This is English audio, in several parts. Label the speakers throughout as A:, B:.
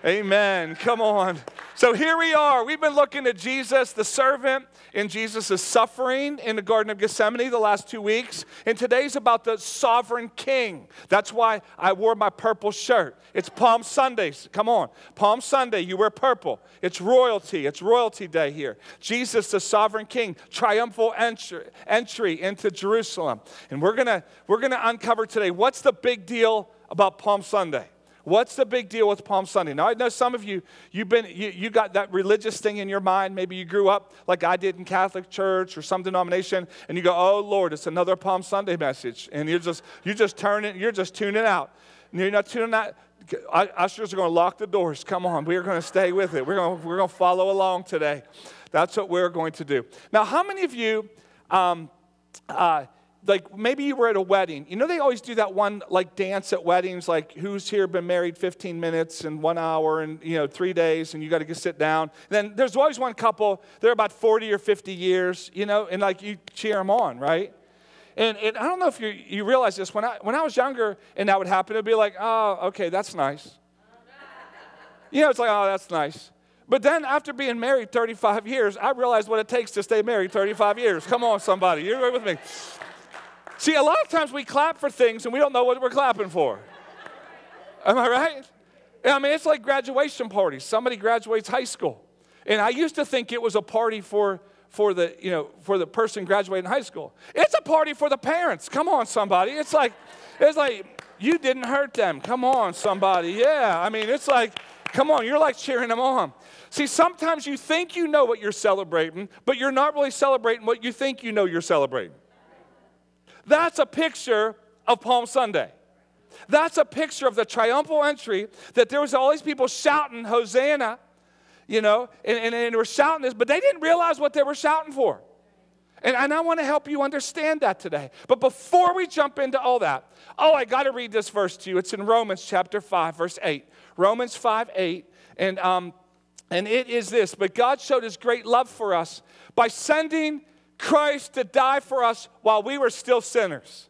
A: Amen. Come on. So here we are. We've been looking at Jesus, the servant, in Jesus' suffering in the Garden of Gethsemane the last 2 weeks. And today's about the sovereign king. That's why I wore my purple shirt. It's Palm Sundays. Come on. Palm Sunday, you wear purple. It's royalty. It's royalty day here. Jesus, the sovereign king, triumphal entry into Jerusalem. And we're gonna uncover today, what's the big deal about Palm Sunday? What's the big deal with Palm Sunday? Now, I know some of you got that religious thing in your mind. Maybe you grew up like I did in Catholic church or some denomination, and you go, oh, Lord, it's another Palm Sunday message. And you're just tuning out. And you're not tuning out. Ushers are going to lock the doors. Come on, we're going to stay with it. We're going to follow along today. That's what we're going to do. Now, how many of you... like maybe you were at a wedding. You know they always do that one like dance at weddings, like who's here been married 15 minutes and 1 hour and 3 days, and you got to sit down. Then there's always one couple, they're about 40 or 50 years, and like you cheer them on, right? And I don't know if you realize this, when I was younger and that would happen, it'd be like, oh, okay, that's nice. It's like, oh, that's nice. But then after being married 35 years, I realized what it takes to stay married 35 years. Come on, somebody, you're with me. See, a lot of times we clap for things and we don't know what we're clapping for. Am I right? I mean, it's like graduation parties. Somebody graduates high school. And I used to think it was a party for the person graduating high school. It's a party for the parents. Come on, somebody. It's like you didn't hurt them. Come on, somebody. Yeah, I mean, it's like, come on, you're like cheering them on. See, sometimes you think you know what you're celebrating, but you're not really celebrating what you think you know you're celebrating. That's a picture of Palm Sunday. That's a picture of the triumphal entry, that there was all these people shouting, Hosanna, and were shouting this, but they didn't realize what they were shouting for. And I want to help you understand that today. But before we jump into all that, I got to read this verse to you. It's in Romans chapter 5, verse 8. Romans 5, 8. And it is this: but God showed his great love for us by sending Christ to die for us while we were still sinners.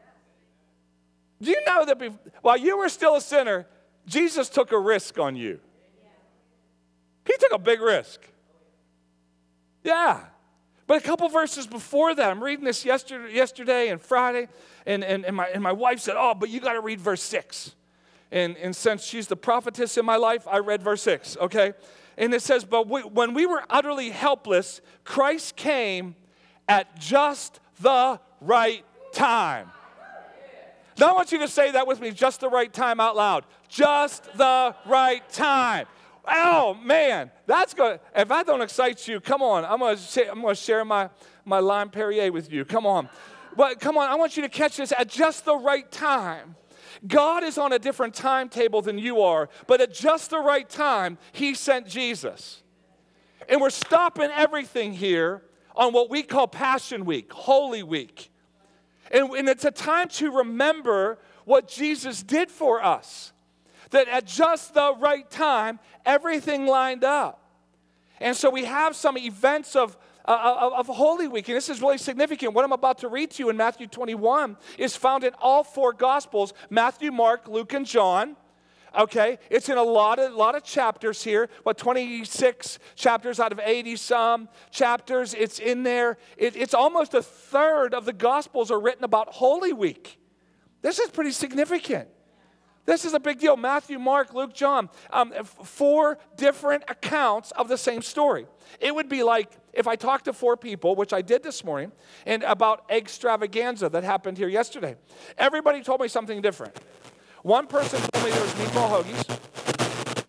A: Do you know that while you were still a sinner, Jesus took a risk on you? He took a big risk. Yeah. But a couple verses before that, I'm reading this yesterday and Friday, and my wife said, but you got to read verse 6. And since she's the prophetess in my life, I read verse 6, okay? And it says, but when we were utterly helpless, Christ came at just the right time. Now I want you to say that with me, just the right time, out loud. Just the right time. Oh, man, that's good. If that don't excite you, come on. I'm going to share my lime Perrier with you. Come on. But come on, I want you to catch this at just the right time. God is on a different timetable than you are, but at just the right time, he sent Jesus. And we're stopping everything here on what we call Passion Week, Holy Week. And it's a time to remember what Jesus did for us. That at just the right time, everything lined up. And so we have some events of Holy Week, and this is really significant. What I'm about to read to you in Matthew 21 is found in all four Gospels: Matthew, Mark, Luke, and John. Okay, it's in a lot of chapters here. 26 chapters out of 80 some chapters. It's in there. It's almost a third of the Gospels are written about Holy Week. This is pretty significant. This is a big deal. Matthew, Mark, Luke, John. 4 different accounts of the same story. It would be like if I talked to 4 people, which I did this morning, and about extravaganza that happened here yesterday. Everybody told me something different. One person told me there was meatball hoagies,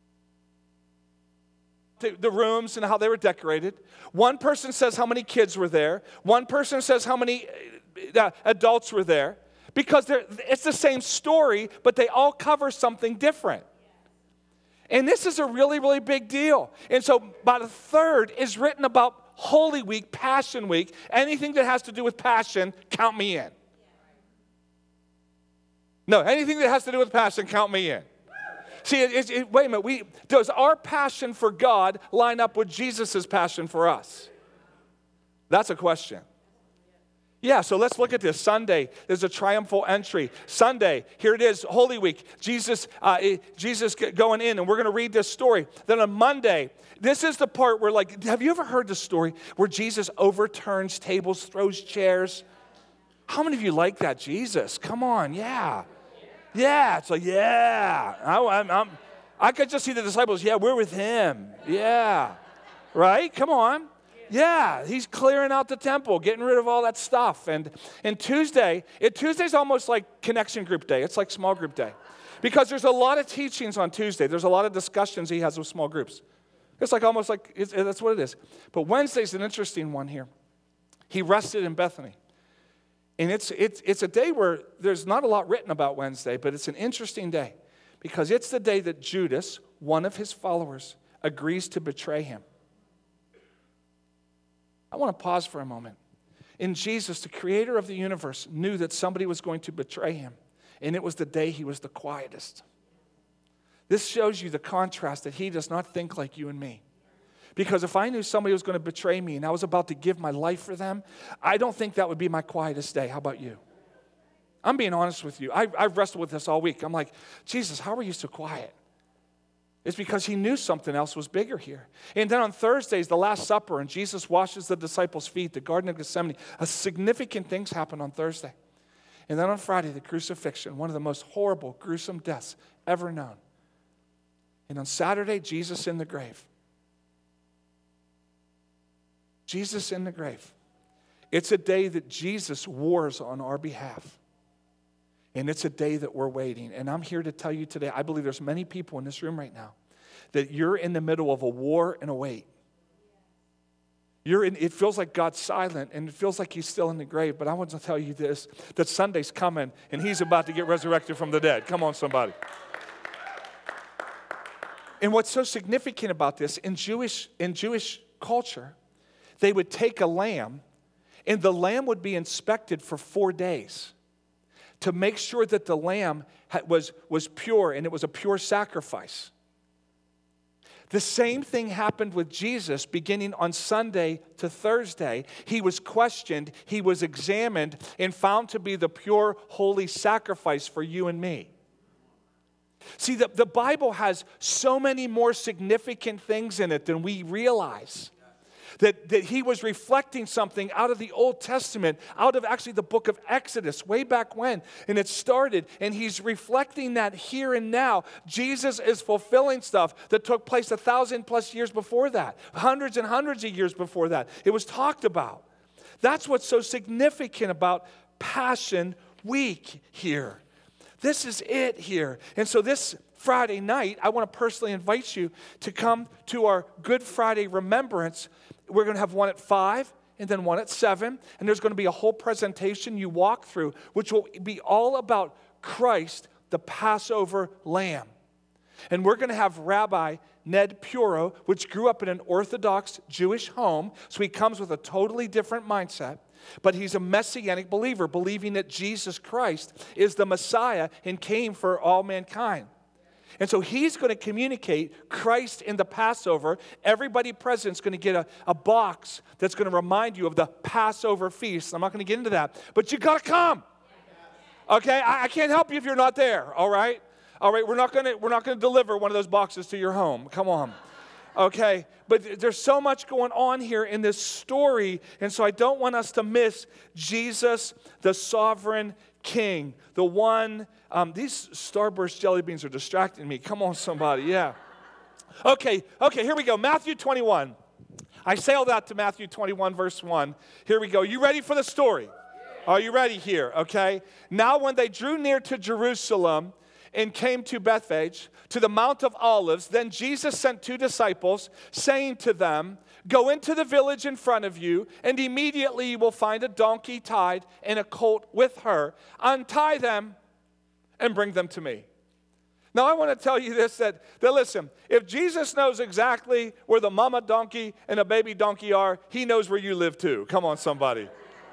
A: the rooms and how they were decorated. One person says how many kids were there. One person says how many adults were there. Because it's the same story, but they all cover something different. And this is a really, really big deal. And so about a third is written about Holy Week, Passion Week. Anything that has to do with passion, count me in. No, anything that has to do with passion, count me in. See, wait a minute. Does our passion for God line up with Jesus' passion for us? That's a question. Yeah, so let's look at this. Sunday, there's a triumphal entry. Sunday, here it is, Holy Week. Jesus going in, and we're going to read this story. Then on Monday, this is the part where, like, have you ever heard the story where Jesus overturns tables, throws chairs? How many of you like that? Jesus, come on, yeah. Yeah, it's like, yeah. I could just see the disciples, yeah, we're with him. Yeah, right? Come on. Yeah, he's clearing out the temple, getting rid of all that stuff. And Tuesday's almost like connection group day. It's like small group day. Because there's a lot of teachings on Tuesday. There's a lot of discussions he has with small groups. It's like almost like, that's what it is. But Wednesday's an interesting one here. He rested in Bethany. And it's a day where there's not a lot written about Wednesday, but it's an interesting day. Because it's the day that Judas, one of his followers, agrees to betray him. I want to pause for a moment. In Jesus, the creator of the universe knew that somebody was going to betray him, and it was the day he was the quietest. This shows you the contrast that he does not think like you and me. Because if I knew somebody was going to betray me and I was about to give my life for them, I don't think that would be my quietest day. How about you? I'm being honest with you. I've wrestled with this all week. I'm like, Jesus, how are you so quiet? It's because he knew something else was bigger here. And then on Thursdays, the Last Supper, and Jesus washes the disciples' feet, the Garden of Gethsemane. Significant things happen on Thursday. And then on Friday, the crucifixion, one of the most horrible, gruesome deaths ever known. And on Saturday, Jesus in the grave. Jesus in the grave. It's a day that Jesus wars on our behalf. And it's a day that we're waiting. And I'm here to tell you today, I believe there's many people in this room right now that you're in the middle of a war and a wait. It feels like God's silent, and it feels like he's still in the grave. But I want to tell you this, that Sunday's coming, and he's about to get resurrected from the dead. Come on, somebody. And what's so significant about this, in Jewish culture, they would take a lamb, and the lamb would be inspected for 4 days to make sure that the lamb was pure and it was a pure sacrifice. The same thing happened with Jesus beginning on Sunday to Thursday. He was questioned, he was examined, and found to be the pure, holy sacrifice for you and me. See, the Bible has so many more significant things in it than we realize. That he was reflecting something out of the Old Testament, out of actually the book of Exodus, way back when. And it started, and he's reflecting that here and now. Jesus is fulfilling stuff that took place 1,000+ years before that, hundreds and hundreds of years before that. It was talked about. That's what's so significant about Passion Week here. This is it here. And so this Friday night, I want to personally invite you to come to our Good Friday remembrance. We're going to have one at 5 and then one at 7. And there's going to be a whole presentation you walk through, which will be all about Christ, the Passover Lamb. And we're going to have Rabbi Ned Puro, which grew up in an Orthodox Jewish home. So he comes with a totally different mindset. But he's a messianic believer, believing that Jesus Christ is the Messiah and came for all mankind. And so he's going to communicate Christ in the Passover. Everybody present is going to get a box that's going to remind you of the Passover feast. I'm not going to get into that, but you got to come. Okay, I can't help you if you're not there. All right, we're not going to deliver one of those boxes to your home. Come on. Okay, but there's so much going on here in this story, and so I don't want us to miss Jesus, the sovereign King, the one. These Starburst jelly beans are distracting me. Come on, somebody, yeah. Okay, here we go. Matthew 21. I sailed out to Matthew 21, verse 1. Here we go. You ready for the story? Are you ready here? Okay. Now when they drew near to Jerusalem and came to Bethphage, to the Mount of Olives, then Jesus sent 2 disciples, saying to them, "Go into the village in front of you, and immediately you will find a donkey tied and a colt with her. Untie them and bring them to me." Now I want to tell you this, that listen, if Jesus knows exactly where the mama donkey and a baby donkey are, he knows where you live too. Come on, somebody.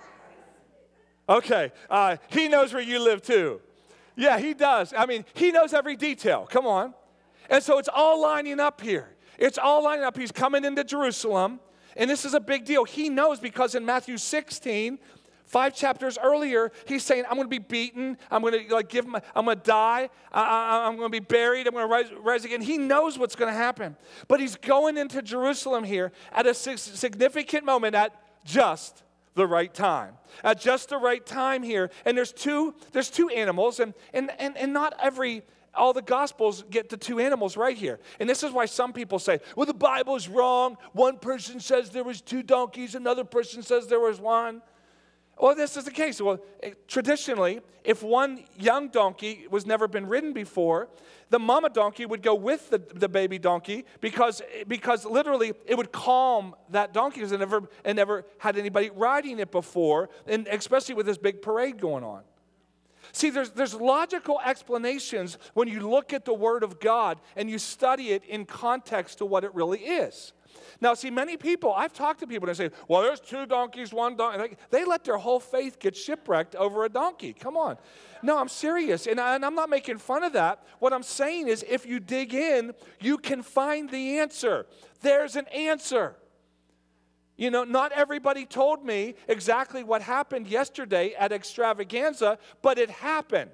A: Okay, he knows where you live too. Yeah, he does. I mean, he knows every detail. Come on. And so it's all lining up here. It's all lining up. He's coming into Jerusalem, and this is a big deal. He knows because in Matthew 16, 5 chapters earlier, he's saying, I'm going to be beaten. I'm going to I'm going to die. I'm going to be buried. I'm going to rise again. He knows what's going to happen. But he's going into Jerusalem here at a significant moment at just the right time. At just the right time here. And there's two animals, and not all the Gospels get the 2 animals right here. And this is why some people say, well, the Bible is wrong. One person says there was 2 donkeys. Another person says there was 1. Well, this is the case. Well, traditionally, if one young donkey was never been ridden before, the mama donkey would go with the baby donkey because literally it would calm that donkey because it never had anybody riding it before, and especially with this big parade going on. See, there's logical explanations when you look at the Word of God and you study it in context to what it really is. Now, see, many people, I've talked to people and they say, well, there's 2 donkeys, 1 donkey. They let their whole faith get shipwrecked over a donkey. Come on. No, I'm serious, and I'm not making fun of that. What I'm saying is if you dig in, you can find the answer. There's an answer. You know, not everybody told me exactly what happened yesterday at Extravaganza, but it happened.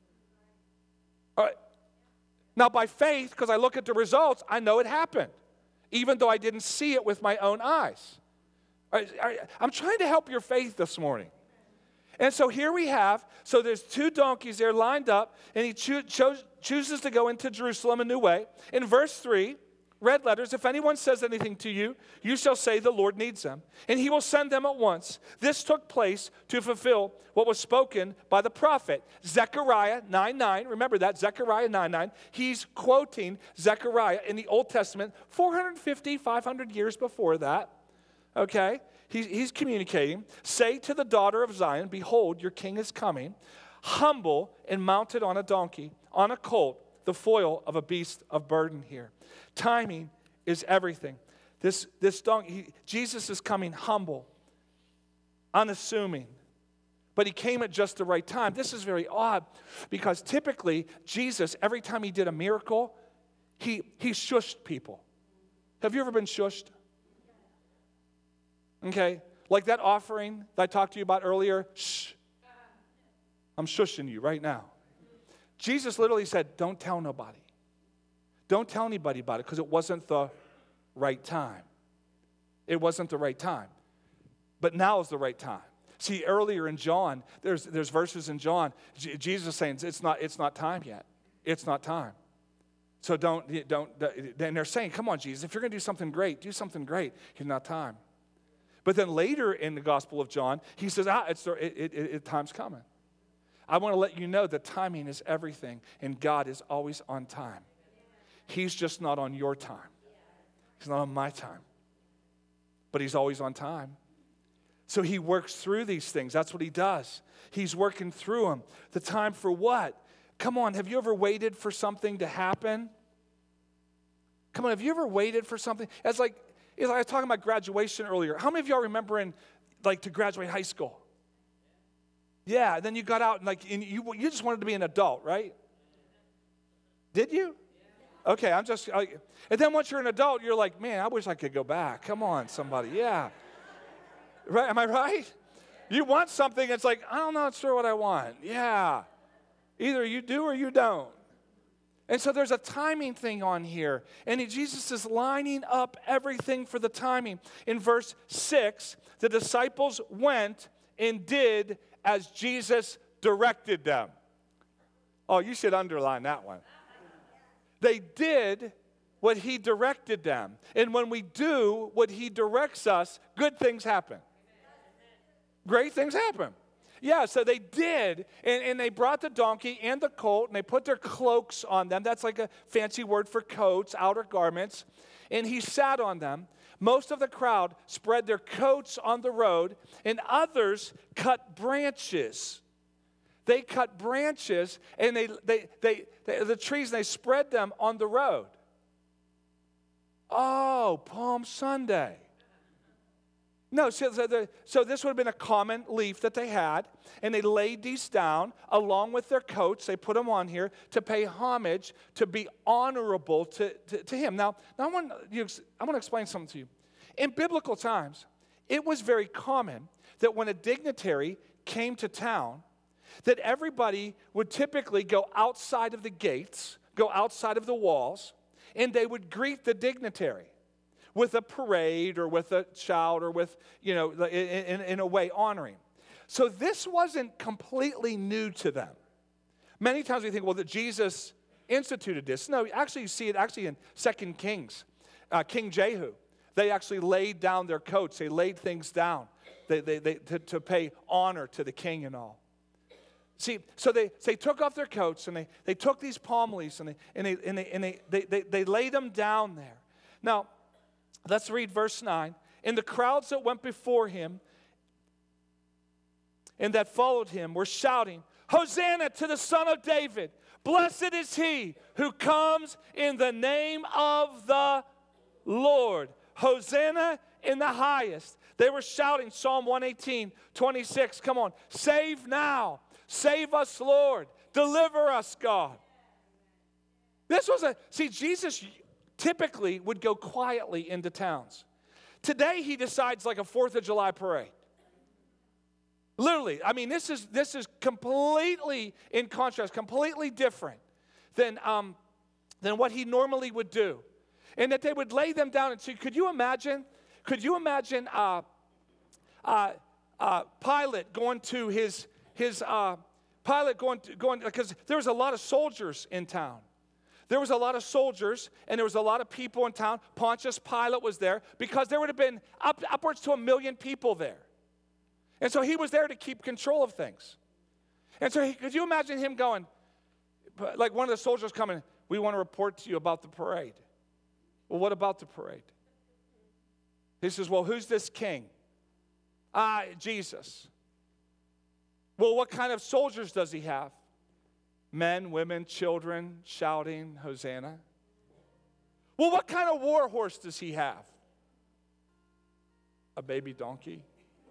A: All right. Now, by faith, because I look at the results, I know it happened, even though I didn't see it with my own eyes. All right. I'm trying to help your faith this morning. And so here we have, so there's 2 donkeys there lined up, and he chooses to go into Jerusalem a new way. In verse 3, red letters, if anyone says anything to you, you shall say the Lord needs them, and he will send them at once. This took place to fulfill what was spoken by the prophet. Zechariah 9:9, remember that, Zechariah 9:9. He's quoting Zechariah in the Old Testament 450, 500 years before that, okay? He's communicating. Say to the daughter of Zion, behold, your king is coming, humble and mounted on a donkey, on a colt, the foal of a beast of burden here. Timing is everything. This donkey, Jesus is coming humble, unassuming, but he came at just the right time. This is very odd because typically Jesus, every time he did a miracle, he shushed people. Have you ever been shushed? Okay, like that offering that I talked to you about earlier, shh, I'm shushing you right now. Jesus literally said, don't tell nobody. Don't tell anybody about it because it wasn't the right time. It wasn't the right time. But now is the right time. See, earlier in John, there's verses in John, Jesus is saying it's not time yet. It's not time. So don't, then they're saying, come on, Jesus, if you're going to do something great, do something great. It's not time. But then later in the Gospel of John, he says, time's coming. I want to let you know that timing is everything, and God is always on time. He's just not on your time. He's not on my time. But he's always on time. So he works through these things. That's what he does. He's working through them. The time for what? Come on, have you ever waited for something to happen? Come on, have you ever waited for something? It's like I was talking about graduation earlier. How many of y'all remembering to graduate high school? Yeah, and then you got out and you just wanted to be an adult, right? Did you? Okay, and then once you're an adult, you're like, man, I wish I could go back. Come on, somebody, yeah. Right? Am I right? You want something, it's like, I'm not sure what I want. Yeah. Either you do or you don't. And so there's a timing thing on here. And Jesus is lining up everything for the timing. In verse 6, the disciples went and did as Jesus directed them. Oh, you should underline that one. They did what he directed them. And when we do what he directs us, good things happen. Great things happen. Yeah, so they did, and they brought the donkey and the colt, and they put their cloaks on them. That's like a fancy word for coats, outer garments. And he sat on them. Most of the crowd spread their coats on the road, and others cut branches. They cut branches, and the trees, and they spread them on the road. Oh, Palm Sunday. No, so this would have been a common leaf that they had, and they laid these down along with their coats. They put them on here to pay homage, to be honorable to him. Now I want to explain something to you. In biblical times, it was very common that when a dignitary came to town, that everybody would typically go outside of the gates, go outside of the walls, and they would greet the dignitary with a parade or with a shout or with, in a way honoring. So this wasn't completely new to them. Many times we think, well, that Jesus instituted this. No, actually you see it actually in 2 Kings. King Jehu, they actually laid down their coats. They laid things down to pay honor to the king and all. See, so they took off their coats and they took these palm leaves and they laid them down there. Now, let's read verse 9. And the crowds that went before him and that followed him were shouting, Hosanna to the Son of David. Blessed is he who comes in the name of the Lord. Hosanna in the highest. They were shouting Psalm 118:26. Come on. Save now. Save us, Lord. Deliver us, God. Jesus typically would go quietly into towns. Today he decides like a 4th of July parade. Literally, I mean, this is completely in contrast, completely different than what he normally would do. And that they would lay them down and see, could you imagine Pilate going to his Pilate going, because there was a lot of soldiers in town. There was a lot of soldiers, and there was a lot of people in town. Pontius Pilate was there, because there would have been upwards to 1 million people there. And so he was there to keep control of things. And so could you imagine him going, like one of the soldiers coming, we want to report to you about the parade. Well, what about the parade? He says, well, who's this king? Jesus. Well, what kind of soldiers does he have? Men, women, children shouting, Hosanna. Well, what kind of war horse does he have? A baby donkey.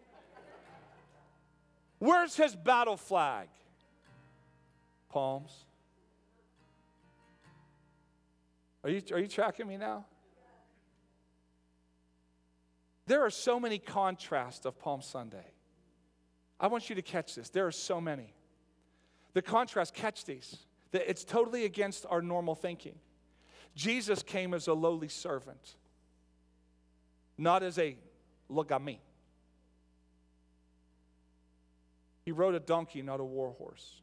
A: Where's his battle flag? Palms. Are you tracking me now? There are so many contrasts of Palm Sunday. I want you to catch this. There are so many. The contrast, catch these. It's totally against our normal thinking. Jesus came as a lowly servant, not as a look at me. He rode a donkey, not a war horse.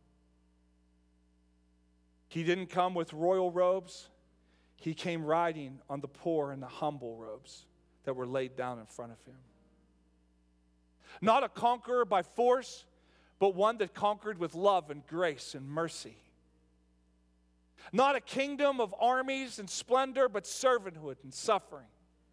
A: He didn't come with royal robes. He came riding on the poor and the humble robes that were laid down in front of him. Not a conqueror by force, but one that conquered with love and grace and mercy. Not a kingdom of armies and splendor, but servanthood and suffering.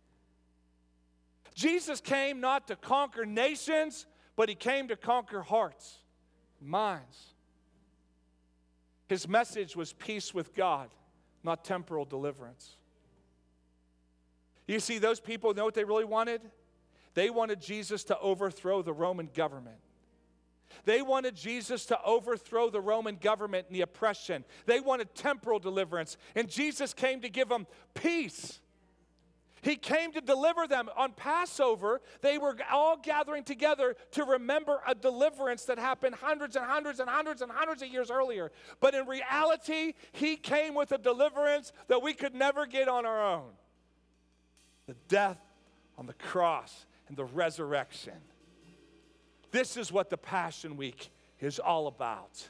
A: Jesus came not to conquer nations, but he came to conquer hearts, minds. His message was peace with God, not temporal deliverance. You see, those people know what they really wanted? They wanted Jesus to overthrow the Roman government. They wanted Jesus to overthrow the Roman government and the oppression. They wanted temporal deliverance. And Jesus came to give them peace. He came to deliver them. On Passover, they were all gathering together to remember a deliverance that happened hundreds and hundreds and hundreds and hundreds of years earlier. But in reality, he came with a deliverance that we could never get on our own. The death on the cross and the resurrection. This is what the Passion Week is all about.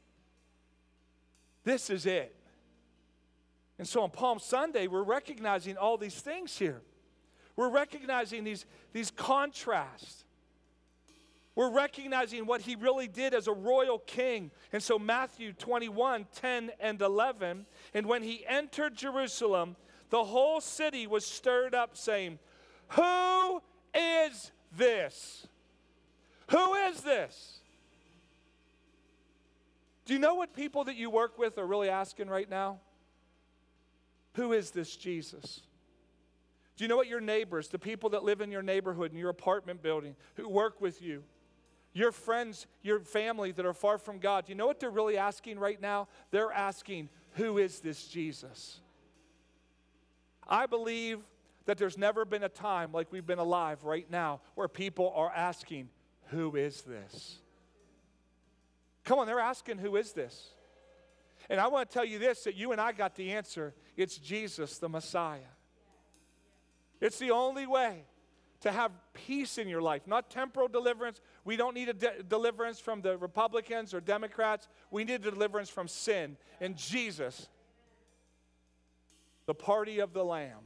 A: This is it. And so on Palm Sunday, we're recognizing all these things here. We're recognizing these contrasts. We're recognizing what he really did as a royal king. And so Matthew 21:10 and 11, and when he entered Jerusalem, the whole city was stirred up, saying, "Who is this? Who is this?" Do you know what people that you work with are really asking right now? Who is this Jesus? Do you know what your neighbors, the people that live in your neighborhood, in your apartment building, who work with you, your friends, your family that are far from God, do you know what they're really asking right now? They're asking, who is this Jesus? I believe that there's never been a time like we've been alive right now where people are asking, who is this? Come on, they're asking, who is this? And I want to tell you this, that you and I got the answer. It's Jesus, the Messiah. It's the only way to have peace in your life, not temporal deliverance. We don't need a deliverance from the Republicans or Democrats. We need a deliverance from sin. And Jesus, the party of the Lamb.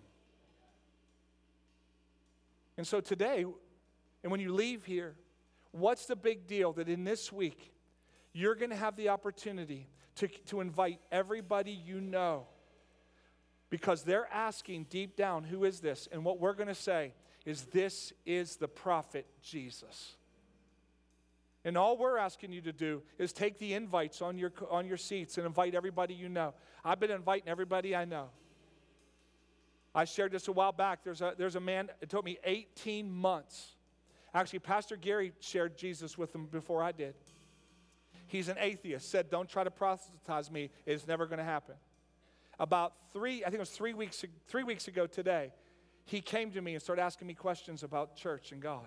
A: And so today, and when you leave here, what's the big deal that in this week, you're going to have the opportunity to invite everybody you know, because they're asking deep down, who is this? And what we're going to say is, this is the prophet Jesus. And all we're asking you to do is take the invites on your seats and invite everybody you know. I've been inviting everybody I know. I shared this a while back. There's a man, it took me 18 months. Actually, Pastor Gary shared Jesus with him before I did. He's an atheist, said, don't try to proselytize me. It's never going to happen. About I think it was 3 weeks ago today, he came to me and started asking me questions about church and God.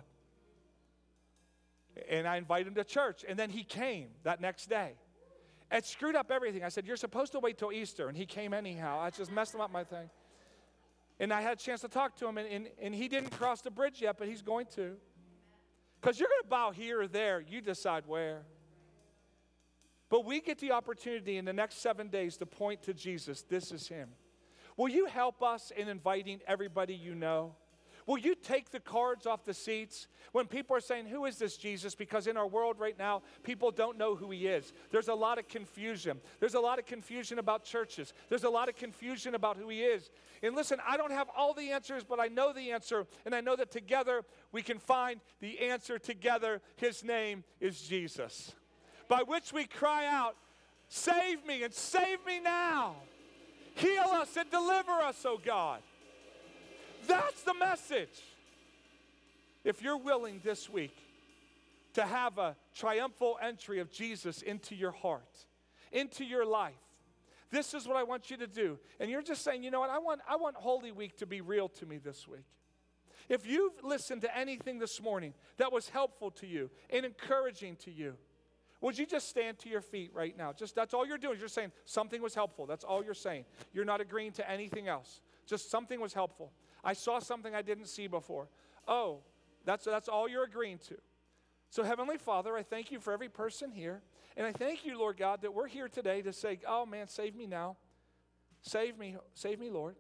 A: And I invited him to church, and then he came that next day. It screwed up everything. I said, you're supposed to wait till Easter, and he came anyhow. I just messed him up my thing. And I had a chance to talk to him, and he didn't cross the bridge yet, but he's going to. Because you're going to bow here or there. You decide where. But we get the opportunity in the next 7 days to point to Jesus. This is him. Will you help us in inviting everybody you know? Will you take the cards off the seats when people are saying, who is this Jesus? Because in our world right now, people don't know who he is. There's a lot of confusion. There's a lot of confusion about churches. There's a lot of confusion about who he is. And listen, I don't have all the answers, but I know the answer. And I know that together we can find the answer together. His name is Jesus. By which we cry out, save me and save me now. Heal us and deliver us, oh God. That's the message. If you're willing this week to have a triumphal entry of Jesus into your heart, into your life, this is what I want you to do. And you're just saying, you know what, I want Holy Week to be real to me this week. If you've listened to anything this morning that was helpful to you and encouraging to you, would you just stand to your feet right now? Just that's all you're doing. You're saying something was helpful. That's all you're saying. You're not agreeing to anything else. Just something was helpful. I saw something I didn't see before. Oh, that's all you're agreeing to. So Heavenly Father, I thank you for every person here. And I thank you, Lord God, that we're here today to say, oh man, save me now. Save me, Lord.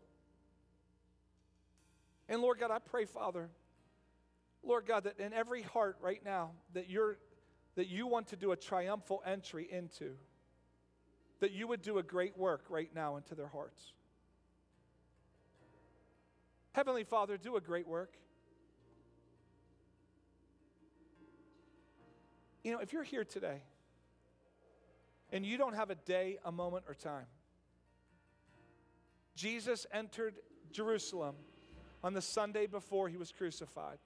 A: And Lord God, I pray, Father, Lord God, that in every heart right now that you want to do a triumphal entry into, that you would do a great work right now into their hearts. Heavenly Father, do a great work. You know, if you're here today and you don't have a day, a moment, or time, Jesus entered Jerusalem on the Sunday before he was crucified.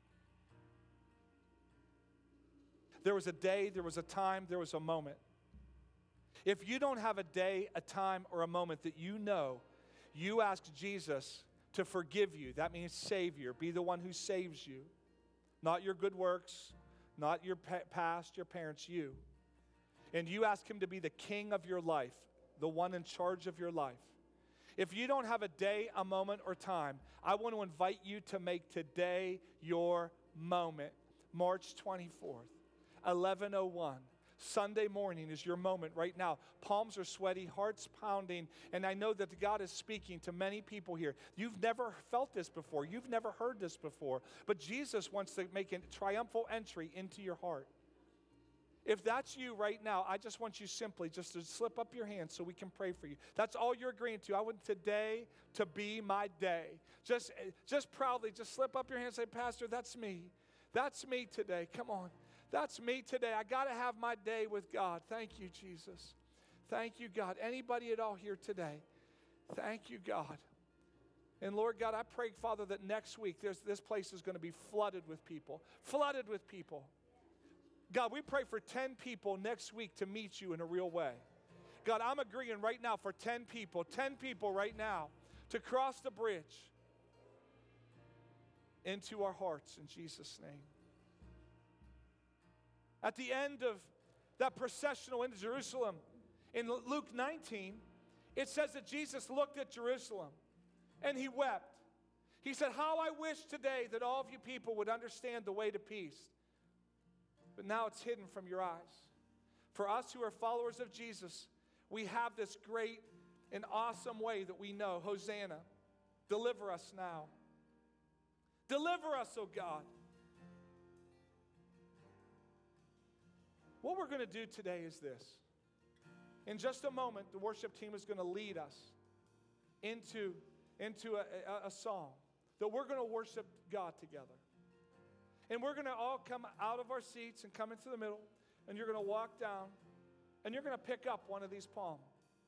A: There was a day, there was a time, there was a moment. If you don't have a day, a time, or a moment that you know, you ask Jesus to forgive you. That means Savior. Be the one who saves you. Not your good works, not your past, your parents, you. And you ask him to be the king of your life, the one in charge of your life. If you don't have a day, a moment, or time, I want to invite you to make today your moment. March 24th, 11:01. Sunday morning is your moment right now. Palms are sweaty, hearts pounding, and I know that God is speaking to many people here. You've never felt this before. You've never heard this before, but Jesus wants to make a triumphal entry into your heart. If that's you right now, I just want you simply just to slip up your hand so we can pray for you. That's all you're agreeing to. I want today to be my day. Just proudly, just slip up your hand and say, Pastor, that's me. That's me today. Come on. That's me today. I got to have my day with God. Thank you, Jesus. Thank you, God. Anybody at all here today? Thank you, God. And Lord God, I pray, Father, that next week this place is going to be flooded with people. Flooded with people. God, we pray for 10 people next week to meet you in a real way. God, I'm agreeing right now for 10 people right now to cross the bridge. into our hearts in Jesus' name. At the end of that processional into Jerusalem, in Luke 19, it says that Jesus looked at Jerusalem and he wept. He said, "How I wish today that all of you people would understand the way to peace. But now it's hidden from your eyes." For us who are followers of Jesus, we have this great and awesome way that we know. Hosanna, deliver us now. Deliver us, oh God. What we're going to do today is this. In just a moment, the worship team is going to lead us into a song that we're going to worship God together. And we're going to all come out of our seats and come into the middle, and you're going to walk down, and you're going to pick up one of these palms.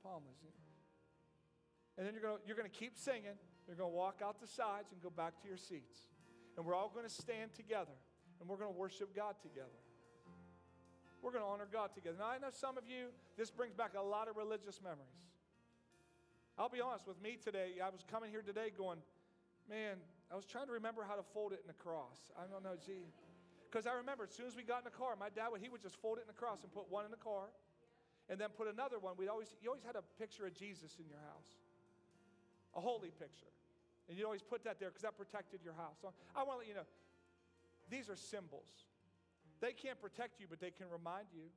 A: And then you're going to keep singing. You're going to walk out the sides and go back to your seats. And we're all going to stand together, and we're going to worship God together. We're going to honor God together. Now, I know some of you, this brings back a lot of religious memories. I'll be honest with me today. I was coming here today going, man, I was trying to remember how to fold it in a cross. I don't know, gee. Because I remember as soon as we got in the car, my dad he would just fold it in a cross and put one in the car and then put another one. You always had a picture of Jesus in your house, a holy picture. And you'd always put that there because that protected your house. So I want to let you know, these are symbols. They can't protect you, but they can remind you.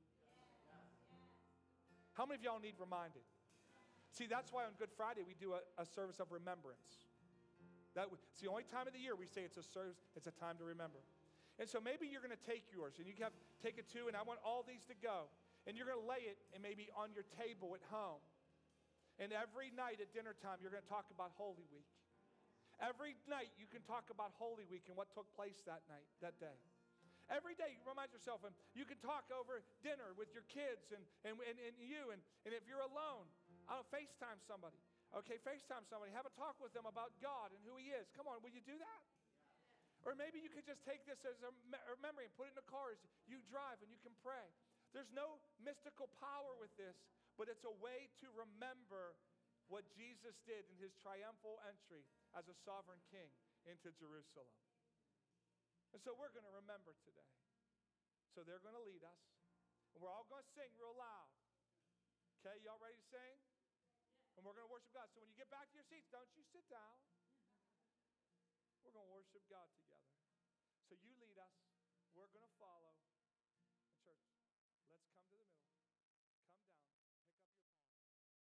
A: How many of y'all need reminded? See, that's why on Good Friday we do a service of remembrance. It's the only time of the year we say it's a service, it's a time to remember. And so maybe you're going to take yours, and you can take it too, and I want all these to go. And you're going to lay it and maybe on your table at home. And every night at dinner time, you're going to talk about Holy Week. Every night you can talk about Holy Week and what took place that day. Every day, you remind yourself, and you can talk over dinner with your kids and you. And if you're alone, FaceTime somebody. Okay, FaceTime somebody. Have a talk with them about God and who He is. Come on, will you do that? Or maybe you could just take this as a memory and put it in the car as you drive and you can pray. There's no mystical power with this, but it's a way to remember what Jesus did in His triumphal entry as a sovereign king into Jerusalem. And so we're going to remember today. So they're going to lead us. And we're all going to sing real loud. Okay, y'all ready to sing? And we're going to worship God. So when you get back to your seats, don't you sit down. We're going to worship God together. So you lead us. We're going to follow.